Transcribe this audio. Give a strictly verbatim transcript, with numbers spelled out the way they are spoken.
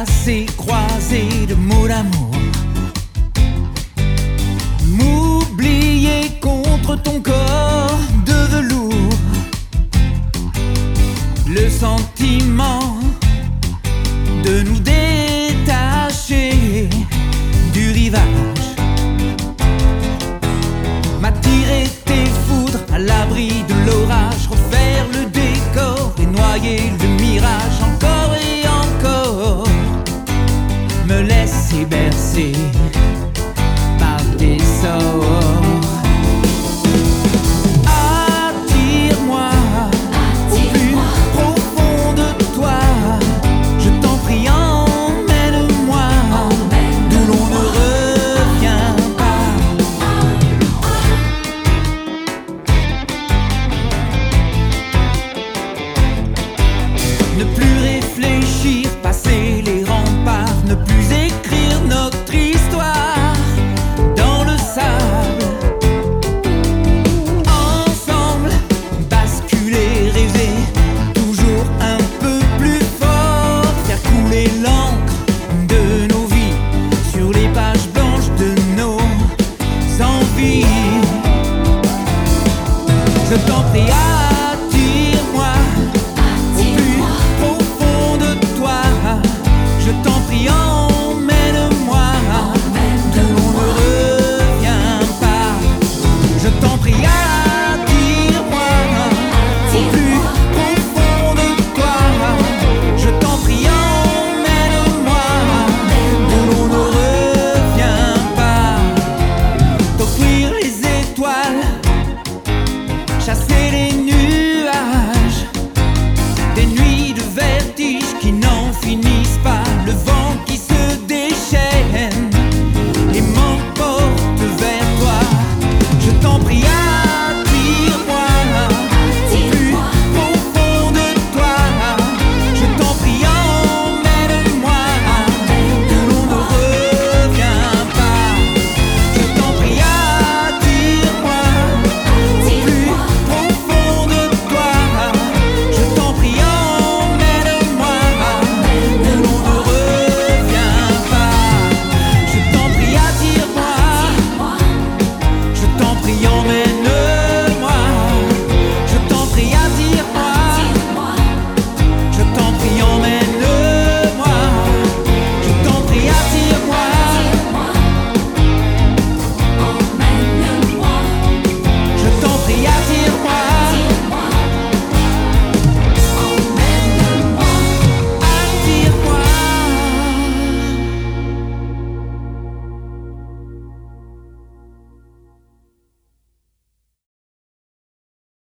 passé croisé de mots d'amour. M'oublier contre ton corps de velours. Le sentiment de nous détacher du rivage m'a tiré tes foudres à l'abri de l'orage. Refaire le décor et noyer le mirage encore et encore. Me laisser bercer par tes sorts.